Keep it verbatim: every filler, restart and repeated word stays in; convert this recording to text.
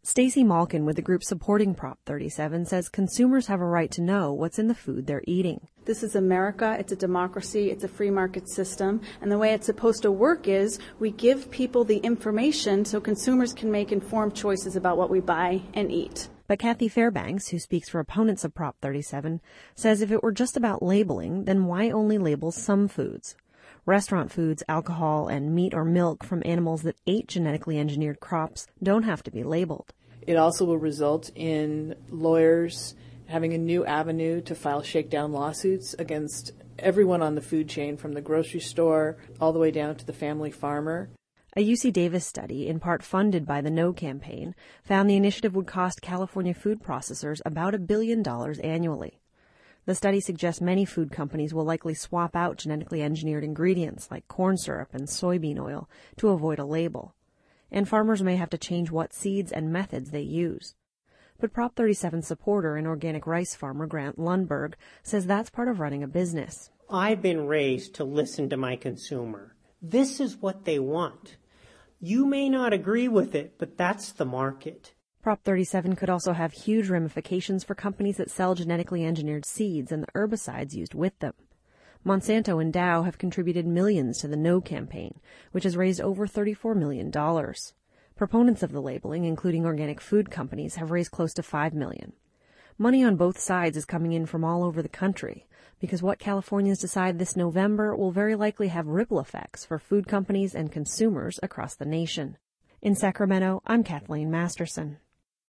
Stacey Malkin with the group supporting Prop thirty-seven says consumers have a right to know what's in the food they're eating. This is America, it's a democracy, it's a free market system, and the way it's supposed to work is we give people the information so consumers can make informed choices about what we buy and eat. But Kathy Fairbanks, who speaks for opponents of Prop thirty-seven, says if it were just about labeling, then why only label some foods? Restaurant foods, alcohol, and meat or milk from animals that ate genetically engineered crops don't have to be labeled. It also will result in lawyers having a new avenue to file shakedown lawsuits against everyone on the food chain, from the grocery store all the way down to the family farmer. A U C Davis study, in part funded by the No campaign, found the initiative would cost California food processors about a billion dollars annually. The study suggests many food companies will likely swap out genetically engineered ingredients like corn syrup and soybean oil to avoid a label. And farmers may have to change what seeds and methods they use. But Prop thirty-seven supporter and organic rice farmer Grant Lundberg says that's part of running a business. I've been raised to listen to my consumer. This is what they want. You may not agree with it, but that's the market. Prop thirty-seven could also have huge ramifications for companies that sell genetically engineered seeds and the herbicides used with them. Monsanto and Dow have contributed millions to the No campaign, which has raised over thirty-four million dollars. Proponents of the labeling, including organic food companies, have raised close to five million dollars. Money on both sides is coming in from all over the country, because what Californians decide this November will very likely have ripple effects for food companies and consumers across the nation. In Sacramento, I'm Kathleen Masterson.